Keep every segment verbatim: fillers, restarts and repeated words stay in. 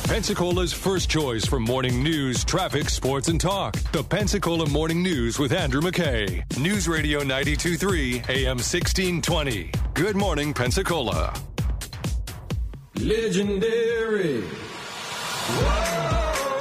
Pensacola's first choice for morning news, traffic, sports, and talk. The Pensacola Morning News with Andrew McKay. News Radio ninety-two point three, A M sixteen twenty. Good morning, Pensacola. Legendary. Whoa.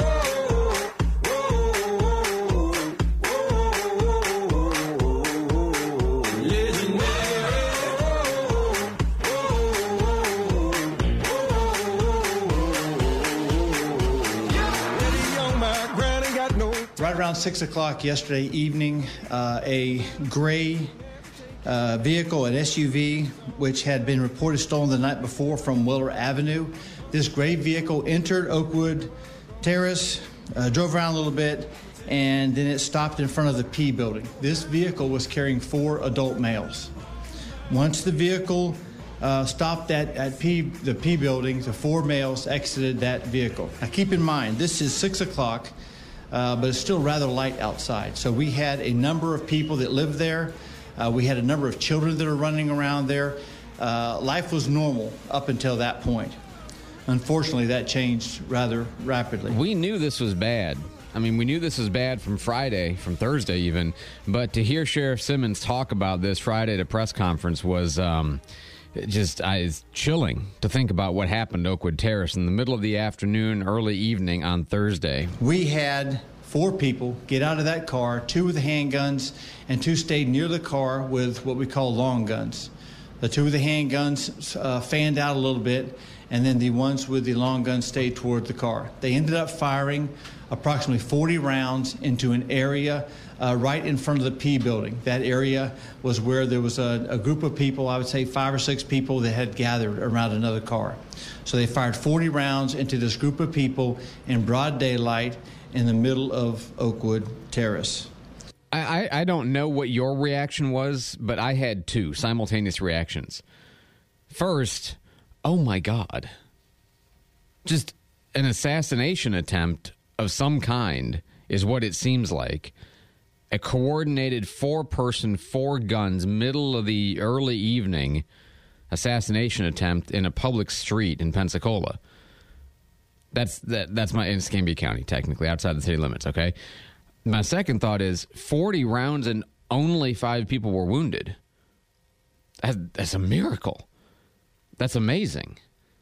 Right around six o'clock yesterday evening, uh, a gray uh, vehicle, an S U V, which had been reported stolen the night before from Weller Avenue. This gray vehicle entered Oakwood Terrace, uh, drove around a little bit, and then it stopped in front of the P building. This vehicle was carrying four adult males. Once the vehicle uh, stopped at, at P, the P building, the four males exited that vehicle. Now keep in mind, this is six o'clock. Uh, but it's still rather light outside. So we had a number of people that lived there. Uh, we had a number of children that are running around there. Uh, life was normal up until that point. Unfortunately, that changed rather rapidly. We knew this was bad. I mean, we knew this was bad from Friday, from Thursday even. But to hear Sheriff Simmons talk about this Friday at a press conference was um, just uh, it's chilling to think about what happened at Oakwood Terrace in the middle of the afternoon, early evening on Thursday. We had four people get out of that car, two with the handguns, and two stayed near the car with what we call long guns. The two with the handguns uh, fanned out a little bit, and then the ones with the long guns stayed toward the car. They ended up firing approximately forty rounds into an area uh, right in front of the P building. That area was where there was a, a group of people, I would say five or six people, that had gathered around another car. So they fired forty rounds into this group of people in broad daylight in the middle of Oakwood Terrace. I, I don't know what your reaction was, but I had two simultaneous reactions. First, oh my God. Just an assassination attempt of some kind is what it seems like. A coordinated four-person, four guns, middle of the early evening assassination attempt in a public street in Pensacola. That's that. That's my in Escambia County, technically, outside the city limits, okay? My second thought is forty rounds and only five people were wounded. That's, that's a miracle. That's amazing.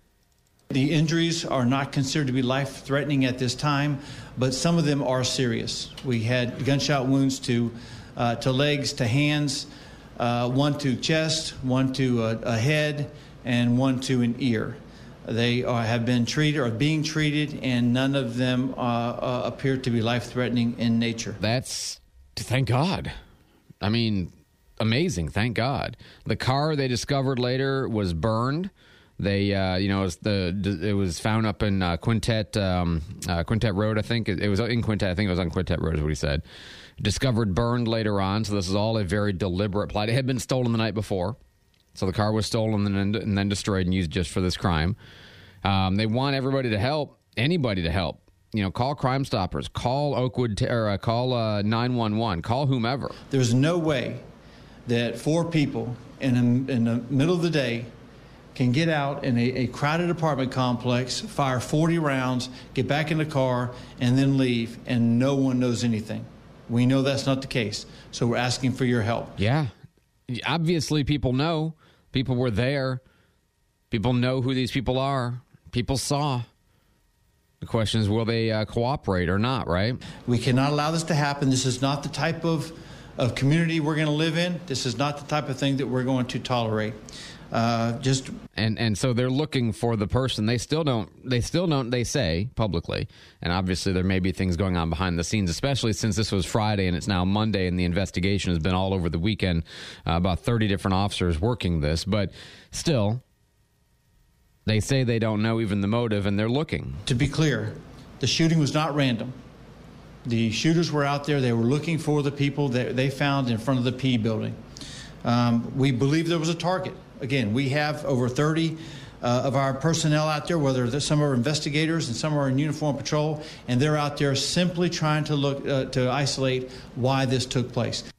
The injuries are not considered to be life-threatening at this time, but some of them are serious. We had gunshot wounds to uh, to legs, to hands, uh, one to chest, one to a, a head, and one to an ear. They are, have been treated or being treated, and none of them uh, uh, appear to be life-threatening in nature. That's, thank God. I mean, amazing, thank God. The car they discovered later was burned. They, uh, you know, it was, the, it was found up in uh, Quintet, um, uh, Quintet Road, I think. It, it was in Quintet. I think it was on Quintet Road is what he said. Discovered burned later on, so this is all a very deliberate plot. It had been stolen the night before, so the car was stolen and then, and then destroyed and used just for this crime. Um, they want everybody to help, anybody to help. You know, call Crime Stoppers, call Oakwood, or uh, call uh, nine one one, call whomever. There's no way that four people in, a, in the middle of the day can get out in a, a crowded apartment complex, fire forty rounds, get back in the car, and then leave, and no one knows anything. We know that's not the case, so we're asking for your help. Yeah. Obviously, people know. People were there. People know who these people are. People saw. The question is, will they uh, cooperate or not, right? We cannot allow this to happen. This is not the type of, of community we're going to live in. This is not the type of thing that we're going to tolerate. Uh, just and and so they're looking for the person. They still don't. They still don't. They say publicly, and obviously there may be things going on behind the scenes, especially since this was Friday and it's now Monday, and the investigation has been all over the weekend. Uh, about thirty different officers working this, but still, they say they don't know even the motive, and they're looking. To be clear, the shooting was not random. The shooters were out there. They were looking for the people that they found in front of the P building. Um, we believe there was a target. Again, we have over thirty uh, of our personnel out there, whether some are investigators and some are in uniform patrol, and they're out there simply trying to look uh, to isolate why this took place.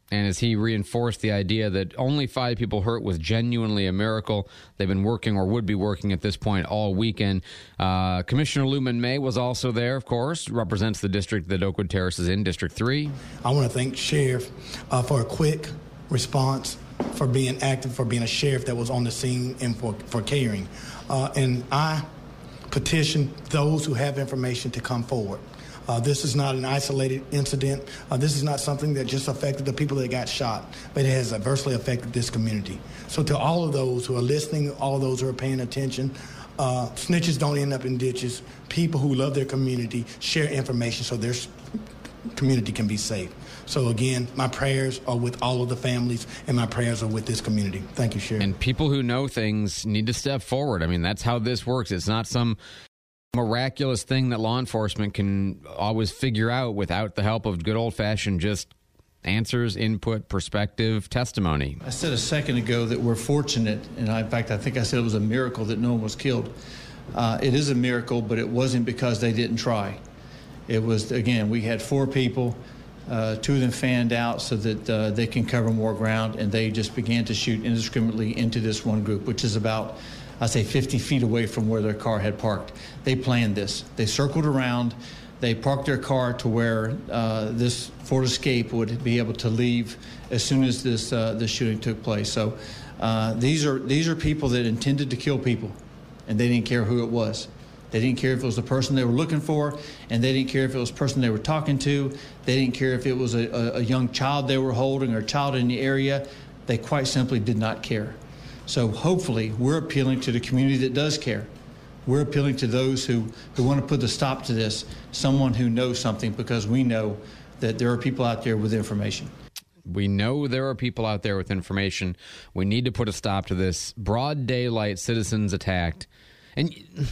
And as he reinforced the idea that only five people hurt was genuinely a miracle, they've been working or would be working at this point all weekend. Uh, Commissioner Luman May was also there, of course, represents the district that Oakwood Terrace is in, District three. I want to thank Sheriff uh, for a quick response, for being active, for being a sheriff that was on the scene, and for, for caring. Uh, and I petition those who have information to come forward. Uh, this is not an isolated incident. Uh, this is not something that just affected the people that got shot, but it has adversely affected this community. So to all of those who are listening, all of those who are paying attention, uh, snitches don't end up in ditches. People who love their community share information so their community can be safe. So again, my prayers are with all of the families, and my prayers are with this community. Thank you, Sheriff. And people who know things need to step forward. I mean, that's how this works. It's not some miraculous thing that law enforcement can always figure out without the help of good old-fashioned just answers, input, perspective, testimony. I said a second ago that we're fortunate, and I, in fact, I think I said it was a miracle that no one was killed. Uh, it is a miracle, but it wasn't because they didn't try. It was, again, we had four people. Uh, two of them fanned out so that uh, they can cover more ground, and they just began to shoot indiscriminately into this one group, which is about, I say, fifty feet away from where their car had parked. They planned this. They circled around. They parked their car to where uh, this Ford Escape would be able to leave as soon as this uh, this shooting took place. So uh, these are these are people that intended to kill people, and they didn't care who it was. They didn't care if it was the person they were looking for, and they didn't care if it was the person they were talking to. They didn't care if it was a, a, a young child they were holding or a child in the area. They quite simply did not care. So hopefully we're appealing to the community that does care. We're appealing to those who, who want to put a stop to this, someone who knows something, because we know that there are people out there with information. We know there are people out there with information. We need to put a stop to this. Broad daylight, citizens attacked. And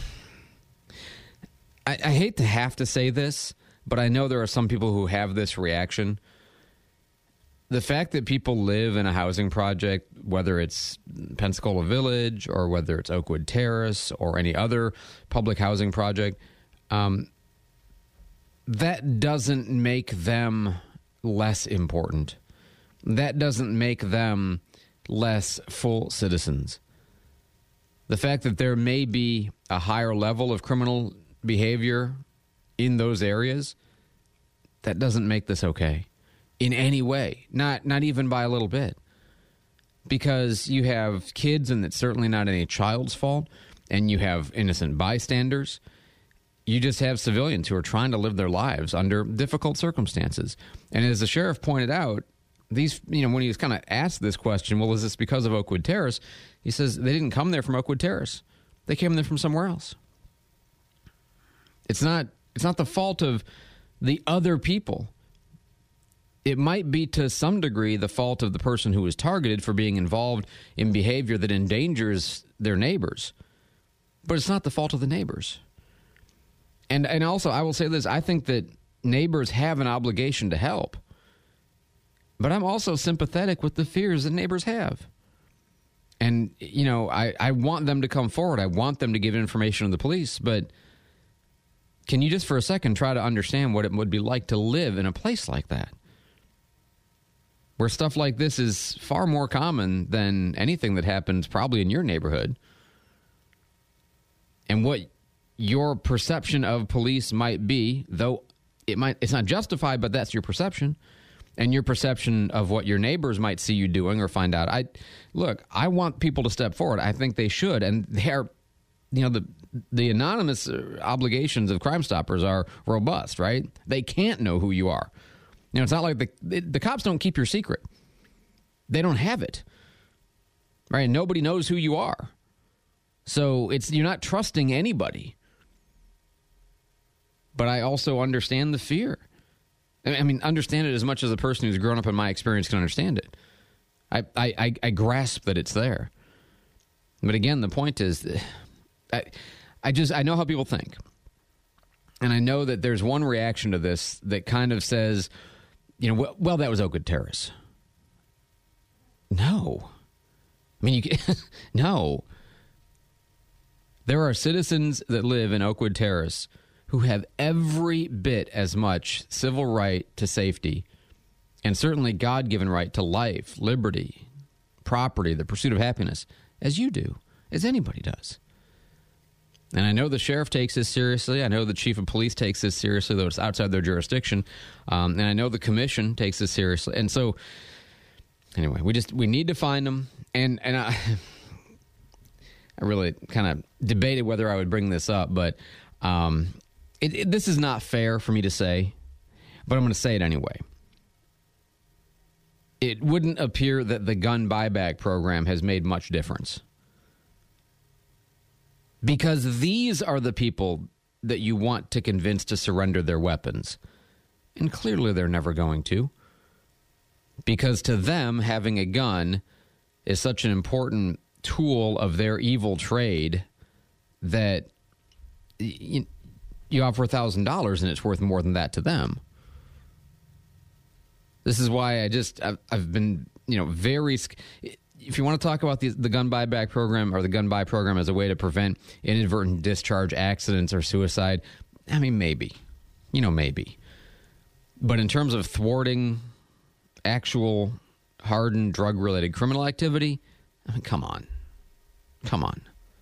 I, I hate to have to say this, but I know there are some people who have this reaction. The fact that people live in a housing project, whether it's Pensacola Village or whether it's Oakwood Terrace or any other public housing project, um, that doesn't make them less important. That doesn't make them less full citizens. The fact that there may be a higher level of criminal behavior in those areas, that doesn't make this okay in any way, not not even by a little bit. Because you have kids, and it's certainly not any child's fault, and you have innocent bystanders. You just have civilians who are trying to live their lives under difficult circumstances. And as the sheriff pointed out, these, you know, when he was kind of asked this question, well, is this because of Oakwood Terrace? He says they didn't come there from Oakwood Terrace. They came there from somewhere else. It's not it's not the fault of the other people. It might be to some degree the fault of the person who was targeted for being involved in behavior that endangers their neighbors. But it's not the fault of the neighbors. And and also, I will say this, I think that neighbors have an obligation to help. But I'm also sympathetic with the fears that neighbors have. And, you know, I, I want them to come forward. I want them to give information to the police. But can you just for a second try to understand what it would be like to live in a place like that, where stuff like this is far more common than anything that happens probably in your neighborhood? And what your perception of police might be, though it might it's not justified, but that's your perception. And your perception of what your neighbors might see you doing or find out. I look, I want people to step forward. I think they should. And they're, you know, the the anonymous obligations of Crime Stoppers are robust, right? They can't know who you are. You know, it's not like the the, the cops don't keep your secret. They don't have it, right? Nobody knows who you are. So it's you're not trusting anybody. But I also understand the fear. I mean, understand it as much as a person who's grown up in my experience can understand it. I, I, I grasp that it's there. But again, the point is, I, I just, I know how people think. And I know that there's one reaction to this that kind of says, you know, well, well that was Oakwood Terrace. No. I mean, you no. There are citizens that live in Oakwood Terrace who have every bit as much civil right to safety and certainly God-given right to life, liberty, property, the pursuit of happiness, as you do, as anybody does. And I know the sheriff takes this seriously. I know the chief of police takes this seriously, though it's outside their jurisdiction. Um, and I know the commission takes this seriously. And so, anyway, we just we need to find them. And and I, I really kind of debated whether I would bring this up, but um, it, it, this is not fair for me to say, but I'm going to say it anyway. It wouldn't appear that the gun buyback program has made much difference. Because these are the people that you want to convince to surrender their weapons. And clearly they're never going to. Because to them, having a gun is such an important tool of their evil trade that you, you offer one thousand dollars and it's worth more than that to them. This is why I just, I've, I've been, you know, very... If you want to talk about the, the gun buyback program or the gun buy program as a way to prevent inadvertent discharge accidents or suicide, I mean, maybe. You know, maybe. But in terms of thwarting actual hardened drug-related criminal activity, I mean, come on. Come on.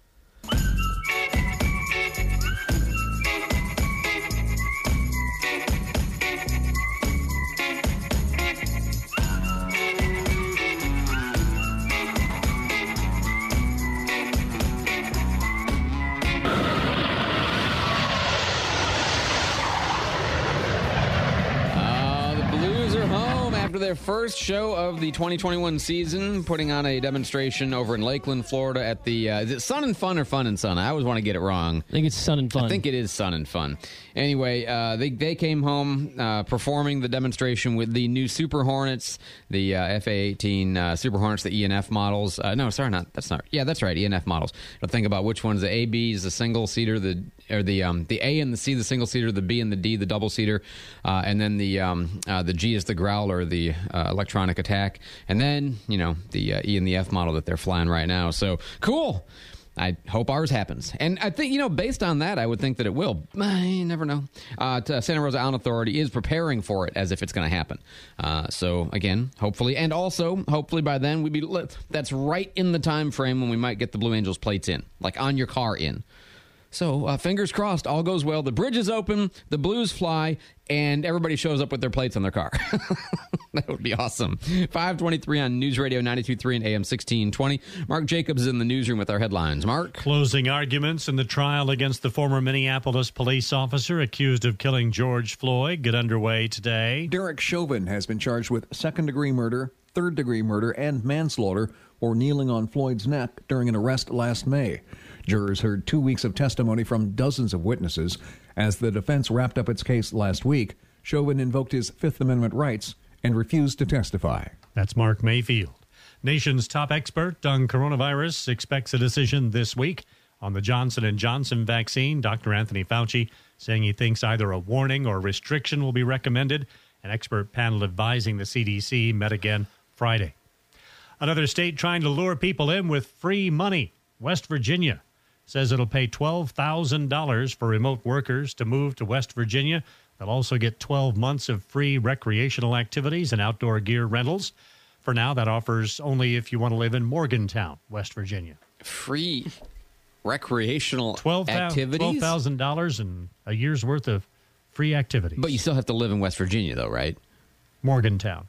Their first show of the twenty twenty-one season, putting on a demonstration over in Lakeland, Florida at the, uh, is it Sun and Fun or Fun and Sun? I always want to get it wrong. I think it's Sun and Fun. I think it is Sun and Fun. Anyway, uh, they, they came home uh, performing the demonstration with the new Super Hornets, the uh, F A eighteen uh, Super Hornets, the E and F models. Uh, no, sorry, not, that's not, yeah, that's right, E and F models. I'll think about which one's the A, B is the single-seater, the or the um, the A and the C, the single-seater, the B and the D, the double-seater, uh, and then the um, uh, the G is the Growler, the uh, electronic attack, and then, you know, the uh, E and the F model that they're flying right now. So, cool. I hope ours happens. And I think, you know, based on that, I would think that it will. I never know. Uh, Santa Rosa Island Authority is preparing for it as if it's going to happen. Uh, so, again, hopefully. And also, hopefully by then, we'd be lit. That's right in the time frame when we might get the Blue Angels plates in, like on your car in. So, uh, fingers crossed, all goes well. The bridge is open, the Blues fly, and everybody shows up with their plates on their car. That would be awesome. five twenty-three on News Radio ninety-two point three and A M sixteen twenty. Mark Jacobs is in the newsroom with our headlines. Mark? Closing arguments in the trial against the former Minneapolis police officer accused of killing George Floyd get underway today. Derek Chauvin has been charged with second-degree murder, third-degree murder, and manslaughter for kneeling on Floyd's neck during an arrest last May. Jurors heard two weeks of testimony from dozens of witnesses. As the defense wrapped up its case last week, Chauvin invoked his Fifth Amendment rights and refused to testify. That's Mark Mayfield. Nation's top expert on coronavirus expects a decision this week on the Johnson and Johnson vaccine. Doctor Anthony Fauci saying he thinks either a warning or restriction will be recommended. An expert panel advising the C D C met again Friday. Another state trying to lure people in with free money. West Virginia says it'll pay twelve thousand dollars for remote workers to move to West Virginia. They'll also get twelve months of free recreational activities and outdoor gear rentals. For now, that offers only if you want to live in Morgantown, West Virginia. Free recreational twelve, activities? twelve thousand dollars and a year's worth of free activities. But you still have to live in West Virginia, though, right? Morgantown.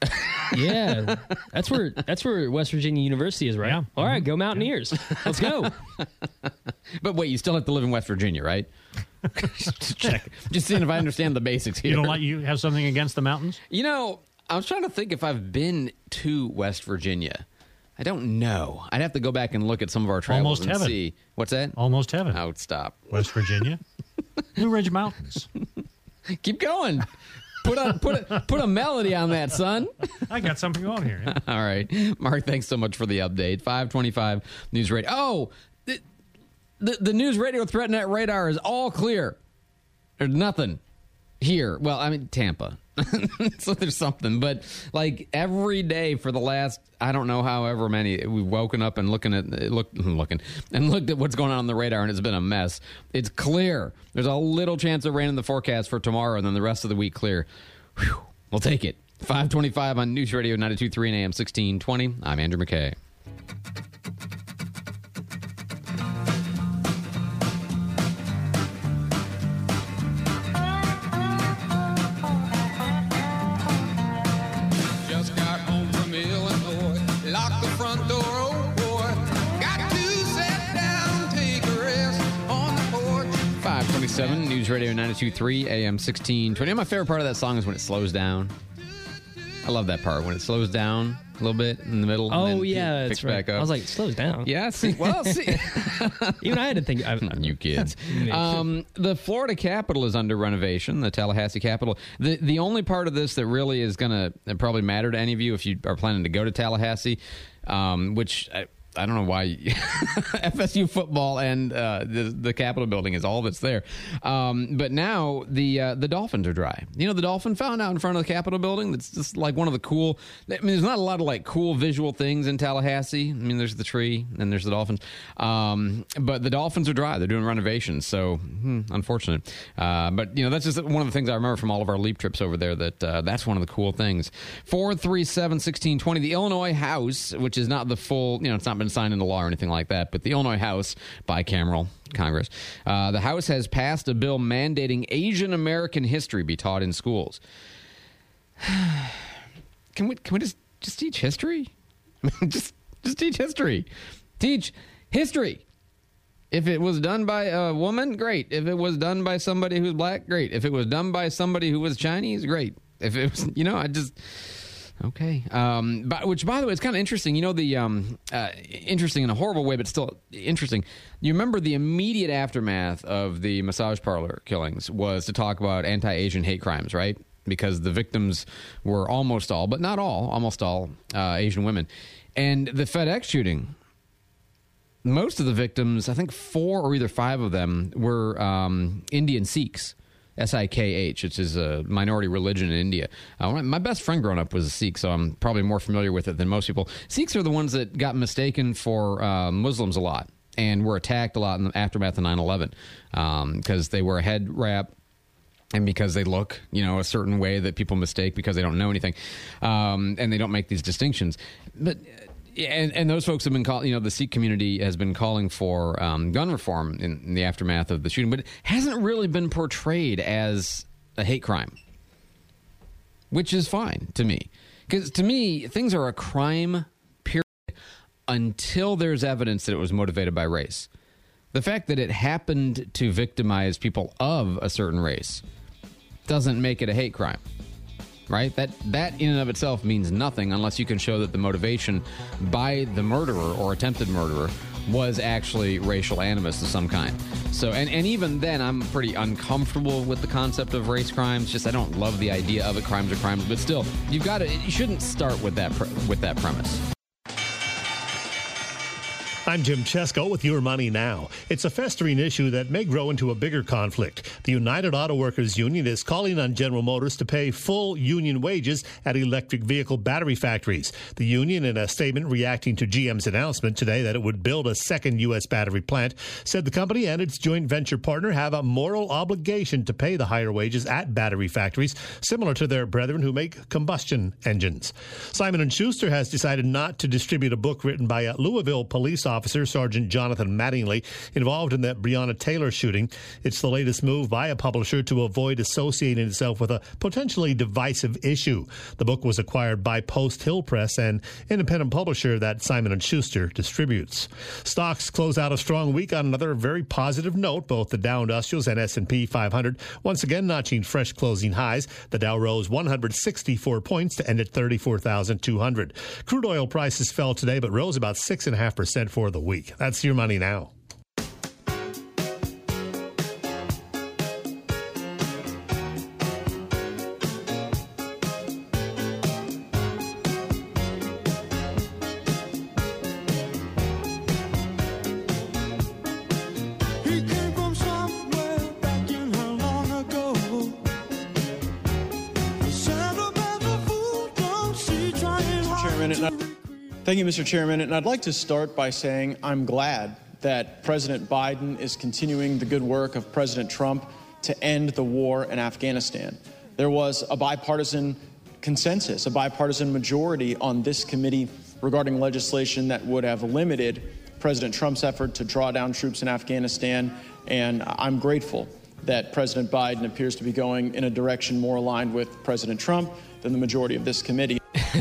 Yeah, that's where that's where West Virginia University is, right? Yeah. All right, go Mountaineers. Let's go. But wait, you still have to live in West Virginia, right? Just check. Just seeing if I understand the basics here. You don't like you have something against the mountains? You know, I was trying to think if I've been to West Virginia. I don't know. I'd have to go back and look at some of our travels Almost and heaven. see. What's that? Almost heaven. I would stop. West Virginia. Blue Ridge Mountains. Keep going. Put a put a put a melody on that, son. I got something going here. Yeah. All right, Mark. Thanks so much for the update. five twenty-five News Radio. Oh, the, the the News Radio ThreatNet radar is all clear. There's nothing here. Well, I mean Tampa. So there's something, but like every day for the last, I don't know, however many, we've woken up and looking at look, looking and looked at what's going on on the radar, and it's been a mess. It's clear. There's a little chance of rain in the forecast for tomorrow, and then the rest of the week clear. Whew, we'll take it. five twenty-five on News Radio ninety-two point three and A M sixteen twenty. I'm Andrew McKay. Just got home from Illinois, locked the front door, oh boy. Got to sit down, take a rest on the porch. five twenty-seven, News Radio ninety-two point three, A M sixteen twenty. My favorite part of that song is when it slows down. I love that part, when it slows down a little bit in the middle. Oh, and then yeah, picks that's right. back up. I was like, it slows down. Yeah, see, well, see. Even I had to think. I, you kids. Um, the Florida Capitol is under renovation, the Tallahassee Capitol. The, the only part of this that really is going to probably matter to any of you if you are planning to go to Tallahassee, um, which... I, I don't know why F S U football and uh, the, the Capitol building is all that's there. Um, but now the uh, the dolphins are dry. You know, the dolphin found out in front of the Capitol building. That's just like one of the cool. I mean, there's not a lot of like cool visual things in Tallahassee. I mean, there's the tree and there's the dolphins. Um, but the dolphins are dry. They're doing renovations. So hmm, unfortunate. Uh, but, you know, that's just one of the things I remember from all of our LEAP trips over there, that uh, that's one of the cool things. four three seven, one six two zero. The Illinois House, which is not the full, you know, it's not been signed into law or anything like that, but the Illinois House, bicameral Congress, uh, the House has passed a bill mandating Asian American history be taught in schools. Can we can we just just teach history? I mean, just just teach history. Teach history. If it was done by a woman, great. If it was done by somebody who's black, great. If it was done by somebody who was Chinese, great. If it was, you know, I just. Okay. Um, but, which, by the way, is kind of interesting. You know, the um, uh, interesting in a horrible way, but still interesting. You remember the immediate aftermath of the massage parlor killings was to talk about anti-Asian hate crimes, right? Because the victims were almost all, but not all, almost all uh, Asian women. And the FedEx shooting, most of the victims, I think four or either five of them, were um, Indian Sikhs. S I K H, which is a minority religion in India. Uh, my best friend growing up was a Sikh, so I'm probably more familiar with it than most people. Sikhs are the ones that got mistaken for uh, Muslims a lot and were attacked a lot in the aftermath of nine eleven because um, they wear a head wrap and because they look, you know, a certain way that people mistake because they don't know anything, um, and they don't make these distinctions. But... And, and those folks have been calling, you know, the Sikh community has been calling for um, gun reform in, in the aftermath of the shooting, but it hasn't really been portrayed as a hate crime, which is fine to me. Because to me, things are a crime, period, until there's evidence that it was motivated by race. The fact that it happened to victimize people of a certain race doesn't make it a hate crime. Right? That that in and of itself means nothing unless you can show that the motivation by the murderer or attempted murderer was actually racial animus of some kind. So, and, and even then, I'm pretty uncomfortable with the concept of race crimes. Just I don't love the idea of it. Crimes are crimes, but still, you've got to. You shouldn't start with that pre- with that premise. I'm Jim Chesko with Your Money Now. It's a festering issue that may grow into a bigger conflict. The United Auto Workers Union is calling on General Motors to pay full union wages at electric vehicle battery factories. The union, in a statement reacting to G M's announcement today that it would build a second U S battery plant, said the company and its joint venture partner have a moral obligation to pay the higher wages at battery factories, similar to their brethren who make combustion engines. Simon and Schuster has decided not to distribute a book written by a Louisville police officer Officer Sergeant Jonathan Mattingly, involved in the Breonna Taylor shooting. It's the latest move by a publisher to avoid associating itself with a potentially divisive issue. The book was acquired by Post Hill Press, an independent publisher that Simon and Schuster distributes. Stocks close out a strong week on another very positive note. Both the Dow Industrials and S and P five hundred once again notching fresh closing highs. The Dow rose one hundred sixty-four points to end at thirty-four thousand two hundred. Crude oil prices fell today but rose about six point five percent for the week. That's Your Money Now. Thank you, Mister Chairman. And I'd like to start by saying I'm glad that President Biden is continuing the good work of President Trump to end the war in Afghanistan. There was a bipartisan consensus, a bipartisan majority on this committee regarding legislation that would have limited President Trump's effort to draw down troops in Afghanistan. And I'm grateful that President Biden appears to be going in a direction more aligned with President Trump than the majority of this committee.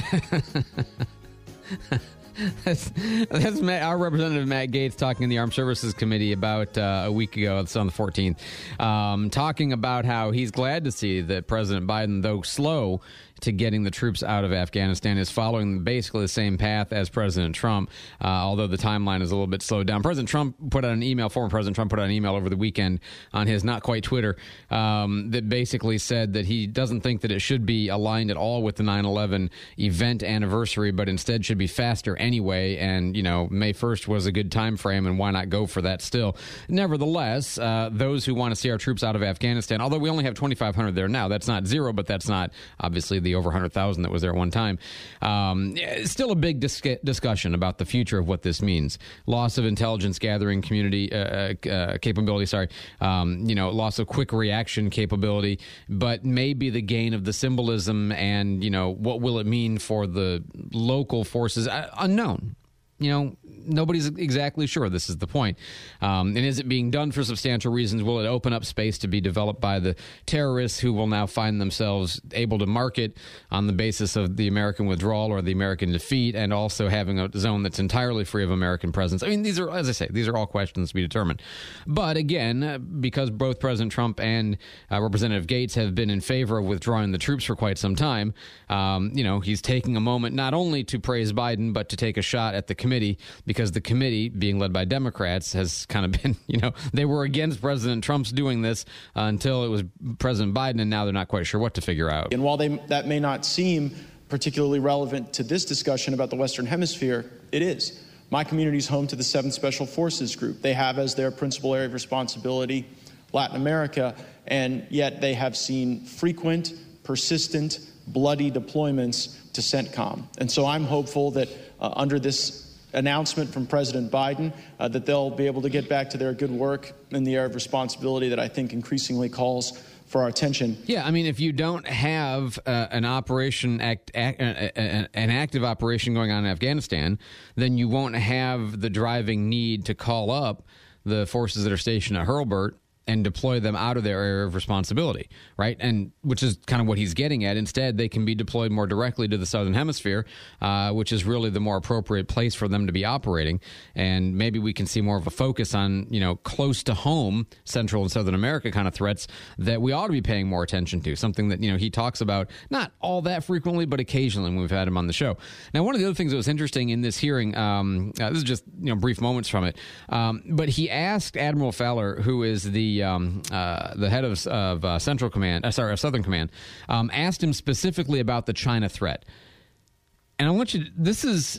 That's, that's Matt, our representative Matt Gaetz talking in the Armed Services Committee about uh, a week ago. It's on the fourteenth, um, talking about how he's glad to see that President Biden, though slow to getting the troops out of Afghanistan, is following basically the same path as President Trump, uh, although the timeline is a little bit slowed down. President Trump put out an email, former President Trump put out an email over the weekend on his not quite Twitter um, that basically said that he doesn't think that it should be aligned at all with the nine eleven event anniversary, but instead should be faster anyway. And, you know, May first was a good time frame, and why not go for that still? Nevertheless, uh, those who want to see our troops out of Afghanistan, although we only have twenty-five hundred there now, that's not zero, but that's not obviously the over one hundred thousand that was there at one time. Um, still a big dis- discussion about the future of what this means. Loss of intelligence gathering community uh, uh, capability, sorry, um, you know, loss of quick reaction capability, but maybe the gain of the symbolism and, you know, what will it mean for the local forces? Uh, unknown. You know, nobody's exactly sure. This is the point. Um, and is it being done for substantial reasons? Will it open up space to be developed by the terrorists who will now find themselves able to market on the basis of the American withdrawal or the American defeat, and also having a zone that's entirely free of American presence? I mean, these are, as I say, these are all questions to be determined. But again, because both President Trump and uh, Representative Gaetz have been in favor of withdrawing the troops for quite some time, um, you know, he's taking a moment not only to praise Biden, but to take a shot at the committee, because the committee, being led by Democrats, has kind of been, you know, they were against President Trump's doing this uh, until it was President Biden, and now they're not quite sure what to figure out. And while they, that may not seem particularly relevant to this discussion about the Western Hemisphere, it is. My community is home to the seventh Special Forces Group. They have as their principal area of responsibility Latin America, and yet they have seen frequent, persistent, bloody deployments to CENTCOM. And so I'm hopeful that uh, under this announcement from President Biden uh, that they'll be able to get back to their good work in the area of responsibility that I think increasingly calls for our attention. Yeah, I mean, if you don't have uh, an operation, act, act, uh, uh, an active operation going on in Afghanistan, then you won't have the driving need to call up the forces that are stationed at Hurlburt and deploy them out of their area of responsibility, right? And which is kind of what he's getting at. Instead, they can be deployed more directly to the Southern Hemisphere, uh, which is really the more appropriate place for them to be operating. And maybe we can see more of a focus on, you know, close to home Central and Southern America kind of threats that we ought to be paying more attention to. Something that, you know, he talks about not all that frequently, but occasionally when we've had him on the show. Now, one of the other things that was interesting in this hearing, um, uh, this is just, you know, brief moments from it, um, but he asked Admiral Fowler, who is the Um, uh, the head of, of uh, Central Command, uh, sorry, Southern Command, um, asked him specifically about the China threat. And I want you to, this is,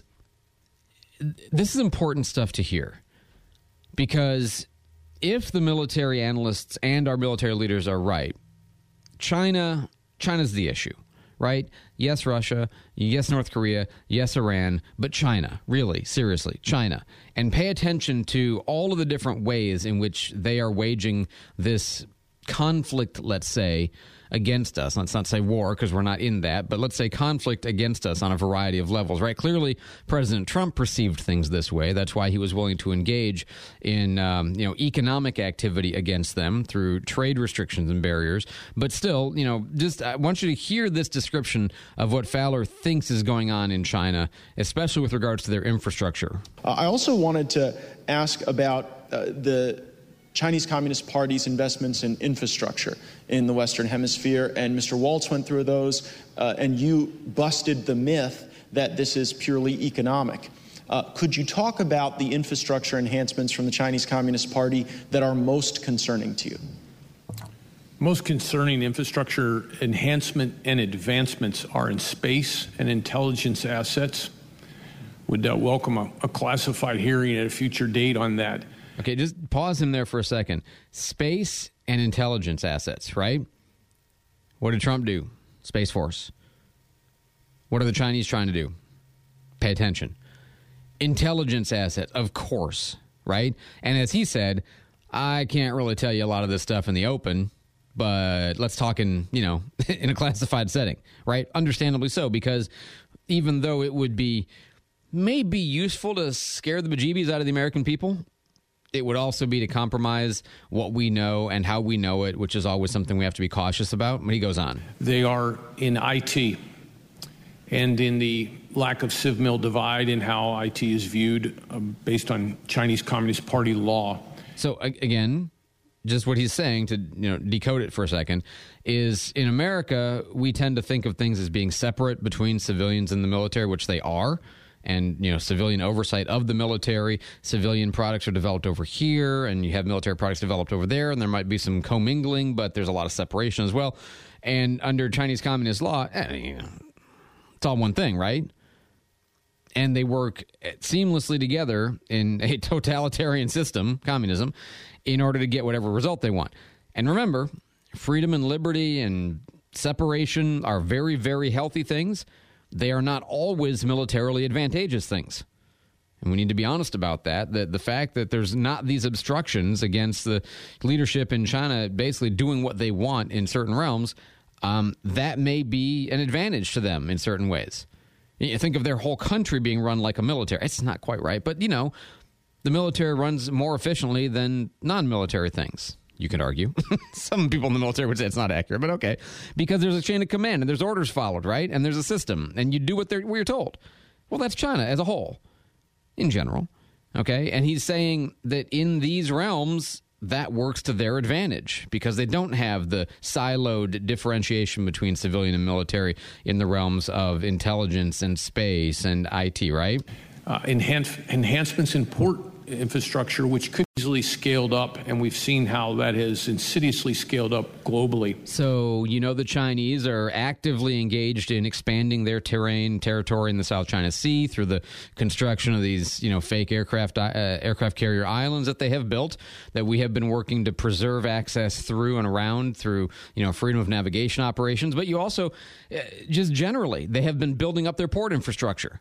this is important stuff to hear, because if the military analysts and our military leaders are right, China, China's the issue. Right? Yes, Russia. Yes, North Korea. Yes, Iran. But China, really, seriously, China. And pay attention to all of the different ways in which they are waging this conflict, let's say, against us. Let's not say war, because we're not in that, but let's say conflict against us on a variety of levels, right? Clearly, President Trump perceived things this way. That's why he was willing to engage in, um, you know, economic activity against them through trade restrictions and barriers. But still, you know, just I want you to hear this description of what Fowler thinks is going on in China, especially with regards to their infrastructure. Uh, I also wanted to ask about uh, the Chinese Communist Party's investments in infrastructure in the Western Hemisphere, and Mister Waltz went through those, uh, and you busted the myth that this is purely economic. Uh, could you talk about the infrastructure enhancements from the Chinese Communist Party that are most concerning to you? Most concerning infrastructure enhancement and advancements are in space and intelligence assets. Would uh, welcome a, a classified hearing at a future date on that. Okay, just pause him there for a second. Space and intelligence assets, right? What did Trump do? Space Force. What are the Chinese trying to do? Pay attention. Intelligence asset, of course, right? And as he said, I can't really tell you a lot of this stuff in the open, but let's talk in, you know, in a classified setting, right? Understandably so, because even though it would be maybe useful to scare the bejeebies out of the American people, it would also be to compromise what we know and how we know it, which is always something we have to be cautious about. But he goes on. They are in I T and in the lack of civ mil divide in how I T is viewed um, based on Chinese Communist Party law. So, again, just what he's saying, to you know decode it for a second, is in America, we tend to think of things as being separate between civilians and the military, which they are. And, you know, civilian oversight of the military, civilian products are developed over here, and you have military products developed over there, and there might be some commingling, but there's a lot of separation as well. And under Chinese communist law, eh, you know, it's all one thing, right? And they work seamlessly together in a totalitarian system, communism, in order to get whatever result they want. And remember, freedom and liberty and separation are very, very healthy things. They are not always militarily advantageous things. And we need to be honest about that, that the fact that there's not these obstructions against the leadership in China basically doing what they want in certain realms, um, that may be an advantage to them in certain ways. You think of their whole country being run like a military. It's not quite right, but, you know, the military runs more efficiently than non-military things. You could argue. Some people in the military would say it's not accurate, but okay. Because there's a chain of command and there's orders followed, right? And there's a system, and you do what, they're, what you're told. Well, that's China as a whole, in general, okay? And he's saying that in these realms, that works to their advantage because they don't have the siloed differentiation between civilian and military in the realms of intelligence and space and I T, right? Uh, enhance, enhancements in port infrastructure, which could easily scaled up, and we've seen how that has insidiously scaled up globally. So, you know, the Chinese are actively engaged in expanding their terrain, territory in the South China Sea through the construction of these, you know, fake aircraft uh, aircraft carrier islands that they have built, that we have been working to preserve access through and around through, you know, freedom of navigation operations. But you also, uh, just generally, they have been building up their port infrastructure,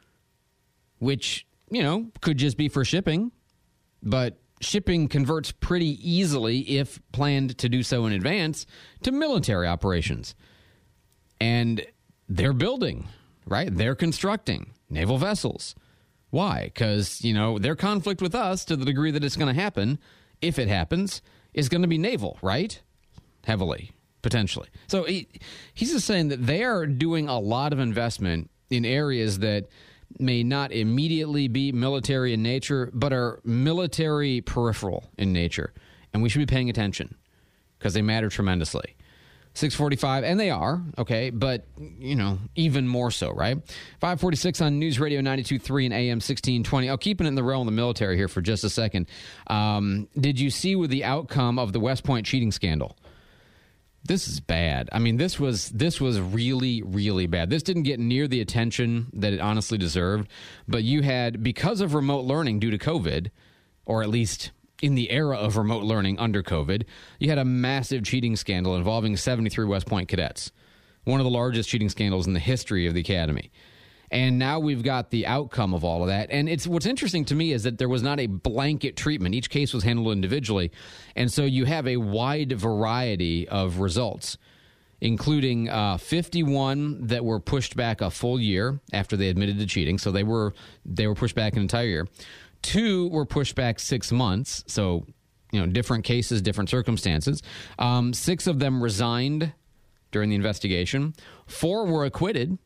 which, you know, could just be for shipping, but shipping converts pretty easily, if planned to do so in advance, to military operations. And they're building, right? They're constructing naval vessels. Why? Because, you know, their conflict with us, to the degree that it's going to happen, if it happens, is going to be naval, right? Heavily, potentially. So he, he's just saying that they are doing a lot of investment in areas that may not immediately be military in nature, but are military peripheral in nature. And we should be paying attention because they matter tremendously. six forty-five, and they are, okay, but, you know, even more so, right? five forty-six on News Radio ninety-two point three and A M sixteen twenty. Oh, keeping it in the realm of the military here for just a second. Um, did you see with the outcome of the West Point cheating scandal? This is bad. I mean, this was this was really, really bad. This didn't get near the attention that it honestly deserved. But you had, because of remote learning due to COVID, or at least in the era of remote learning under COVID, you had a massive cheating scandal involving seventy-three West Point cadets, one of the largest cheating scandals in the history of the academy. And now we've got the outcome of all of that. And it's what's interesting to me is that there was not a blanket treatment. Each case was handled individually. And so you have a wide variety of results, including uh, fifty-one that were pushed back a full year after they admitted to cheating. So they were they were pushed back an entire year. Two were pushed back six months. So, you know, different cases, different circumstances. Um, six of them resigned during the investigation. Four were acquitted.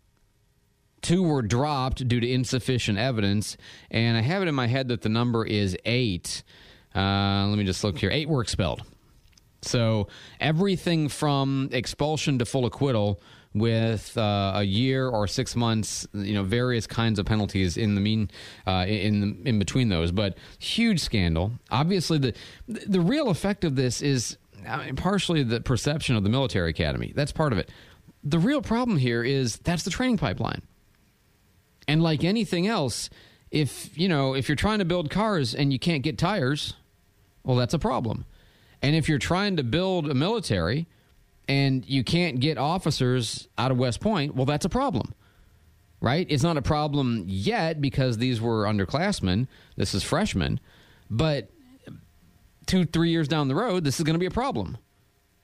Two were dropped due to insufficient evidence, and I have it in my head that the number is eight. Uh, let me just look here. Eight were expelled. So everything from expulsion to full acquittal with uh, a year or six months, you know, various kinds of penalties in the mean uh, in the, in between those. But huge scandal. Obviously, the the real effect of this is I mean, partially the perception of the military academy. That's part of it. The real problem here is that's the training pipeline. And like anything else, if, you know, if you're trying to build cars and you can't get tires, well, that's a problem. And if you're trying to build a military and you can't get officers out of West Point, well, that's a problem, right? It's not a problem yet because these were underclassmen. This is freshmen. But two, three years down the road, this is going to be a problem.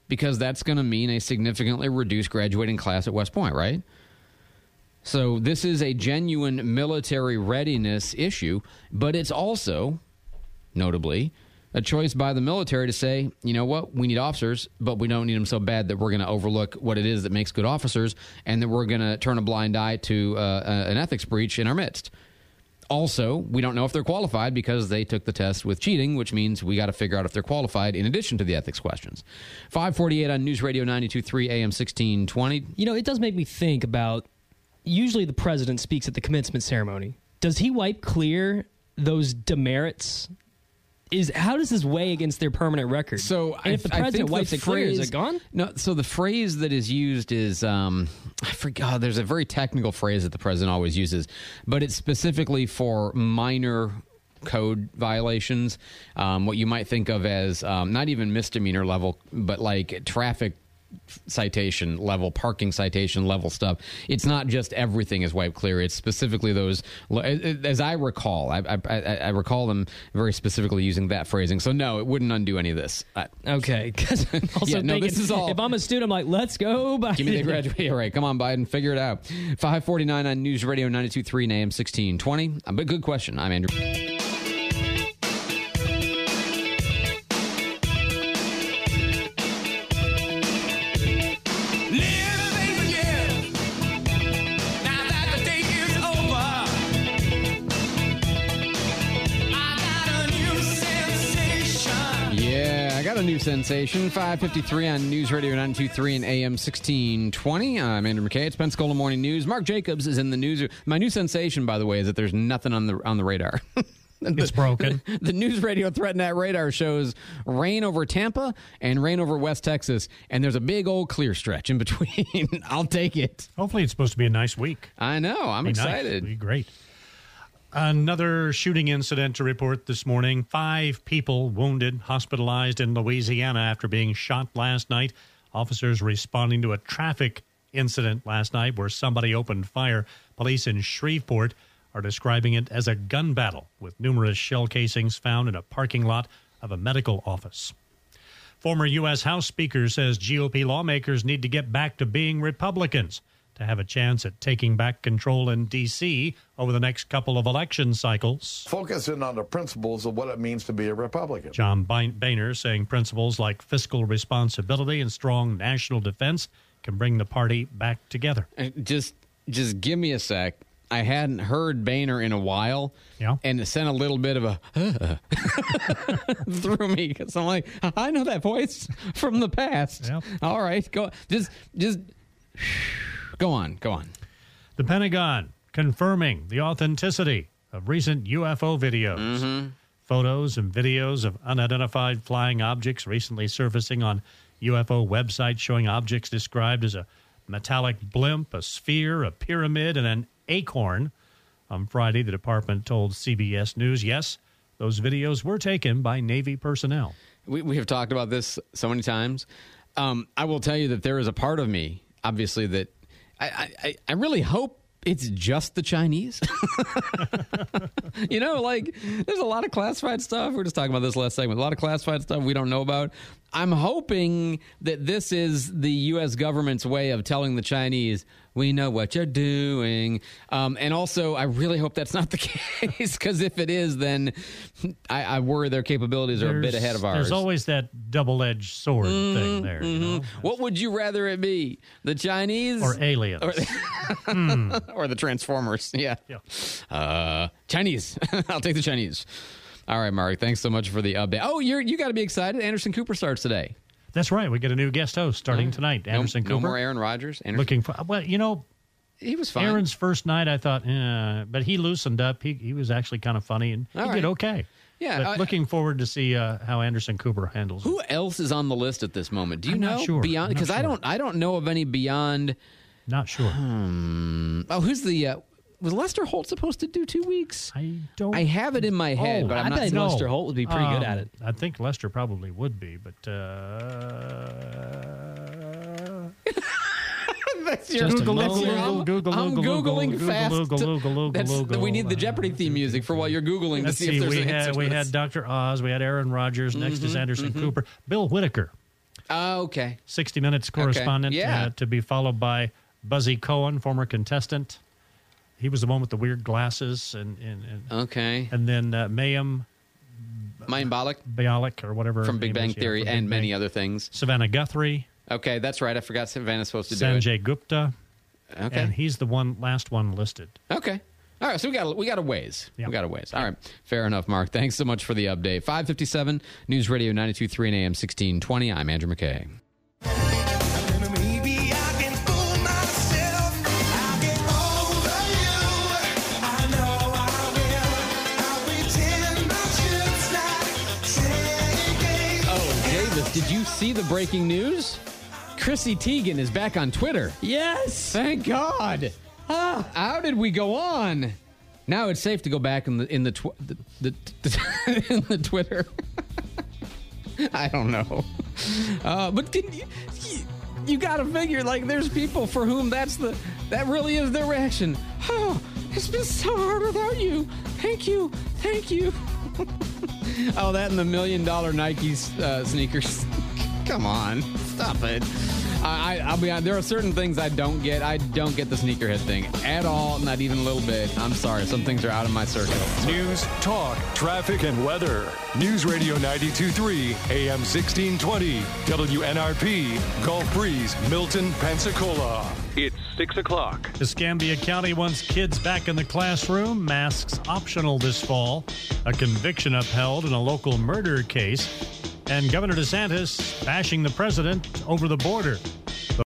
because that's going to mean a significantly reduced graduating class at West Point, right? So this is a genuine military readiness issue, but it's also, notably, a choice by the military to say, you know what, we need officers, but we don't need them so bad that we're going to overlook what it is that makes good officers and that we're going to turn a blind eye to uh, an ethics breach in our midst. Also, we don't know if they're qualified because they took the test with cheating, which means we got to figure out if they're qualified in addition to the ethics questions. five forty-eight on News Radio ninety-two point three A M sixteen twenty. You know, it does make me think about, usually the president speaks at the commencement ceremony. Does he wipe clear those demerits? Is how does this weigh against their permanent record? So, and if the I, president I wipes the it clear, phrase, is it gone? No. So the phrase that is used is, um, I forgot. There's a very technical phrase that the president always uses, but it's specifically for minor code violations. Um, what you might think of as um, not even misdemeanor level, but like traffic citation level, parking citation level stuff. It's not just everything is wiped clear. It's specifically those, as I recall, I, I, I recall them very specifically using that phrasing. So no, it wouldn't undo any of this. I, okay. Because I'm also yeah, no, thinking, this is all, if I'm a student, I'm like, let's go, Biden. Give me the graduate. All right, come on, Biden, figure it out. five forty-nine on News Radio ninety-two point three and A M sixteen twenty. But good question. I'm Andrew. A new sensation. five fifty-three on News Radio ninety-two point three and A M sixteen twenty. I'm Andrew McKay. It's Pensacola Morning News. Mark Jacobs is in the news. My new sensation, by the way, is that there's nothing on the on the radar. It's broken. The, the News Radio ThreatNet radar shows rain over Tampa and rain over West Texas, and there's a big old clear stretch in between. I'll take it. Hopefully it's supposed to be a nice week. I know. I'm be excited. Nice. It'll be great. Another shooting incident to report this morning. Five people wounded, hospitalized in Louisiana after being shot last night. Officers responding to a traffic incident last night where somebody opened fire. Police in Shreveport are describing it as a gun battle with numerous shell casings found in a parking lot of a medical office. Former U S House Speaker says G O P lawmakers need to get back to being Republicans to have a chance at taking back control in D C over the next couple of election cycles. Focusing on the principles of what it means to be a Republican. John Boehner saying principles like fiscal responsibility and strong national defense can bring the party back together. Just, just give me a sec. I hadn't heard Boehner in a while, yeah. and it sent a little bit of a uh, through me because I'm like, I know that voice from the past. Yeah. All right, go just, just. Go on, go on. The Pentagon confirming the authenticity of recent U F O videos. Mm-hmm. Photos and videos of unidentified flying objects recently surfacing on U F O websites showing objects described as a metallic blimp, a sphere, a pyramid, and an acorn. On Friday, the department told C B S News, yes, those videos were taken by Navy personnel. We, we have talked about this so many times. Um, I will tell you that there is a part of me, obviously, that I, I, I really hope it's just the Chinese. You know, like, there's a lot of classified stuff. We were just talking about this last segment. A lot of classified stuff we don't know about. I'm hoping that this is the U S government's way of telling the Chinese, we know what you're doing. Um, and also, I really hope that's not the case, because if it is, then I, I worry their capabilities are there's, a bit ahead of ours. There's always that double-edged sword mm-hmm, thing there. Mm-hmm. You know? What would you rather it be? The Chinese? Or aliens. Or, mm. or the Transformers. Yeah. yeah. Uh, Chinese. I'll take the Chinese. All right, Mark, thanks so much for the update. Oh, you're, you got to be excited. Anderson Cooper starts today. That's right. We get a new guest host starting tonight. Anderson no, Cooper. No more Aaron Rodgers. Anderson. Looking for, well, you know, he was fine. Aaron's first night, I thought, eh, but he loosened up. He he was actually kind of funny, and All he right. did okay. Yeah. But I, looking forward to see uh, how Anderson Cooper handles who it. Who else is on the list at this moment? Do you I'm know? Not sure. Beyond, because sure. I don't. I don't know of any beyond. Not sure. Hmm. Oh, who's the? Uh, was Lester Holt supposed to do two weeks? I don't. I have it in my head, oh, but I'm I not. bet no. Lester Holt would be pretty um, good at it. I think Lester probably would be, but. Uh, That's your Google, Google, Google, I'm, Google, I'm Google, Googling Google, fast. Google, to, Google, Google, that's, Google, we need the Jeopardy theme music for while you're Googling Let's to see, see if there's we an had answer we to had this. Doctor Oz, we had Aaron Rodgers. Next mm-hmm, is Anderson mm-hmm. Cooper, Bill Whitaker. Oh, okay. sixty Minutes correspondent, Okay. Yeah. uh, to be followed by Buzzy Cohen, former contestant. He was the one with the weird glasses. And, and, and Okay. And then uh, Mayim Mayim Bialik. Bialik, or whatever. From her Big name Bang is, yeah, Theory from and Big many Bang. other things. Savannah Guthrie. Okay, that's right. I forgot Savannah's supposed to do Sanjay it. Gupta. Okay. And he's the one last one listed. Okay. All right, so we got we got a ways. Yep. We got a ways. All right, fair enough, Mark. Thanks so much for the update. five fifty-seven, News Radio ninety-two point three and A M sixteen twenty. I'm Andrew McKay. Oh, Davis, did you see the breaking news? Chrissy Teigen is back on Twitter. Yes. Thank God. Ah, how did we go on? Now it's safe to go back in the in the tw- the, the, the in the Twitter. I don't know, uh, but can you, you, you got to figure like there's people for whom that's the that really is their reaction. Oh, it's been so hard without you. Thank you, thank you. Oh, that and the million dollar Nike uh, sneakers. Come on, stop it. I, I'll be honest, there are certain things I don't get. I don't get the sneakerhead thing at all, not even a little bit. I'm sorry. Some things are out of my circle. News, talk, traffic, and weather. News Radio ninety-two point three, A M sixteen twenty, W N R P, Gulf Breeze, Milton, Pensacola. It's six o'clock. Escambia County wants kids back in the classroom. Masks optional this fall. A conviction upheld in a local murder case. And Governor DeSantis bashing the president over the border.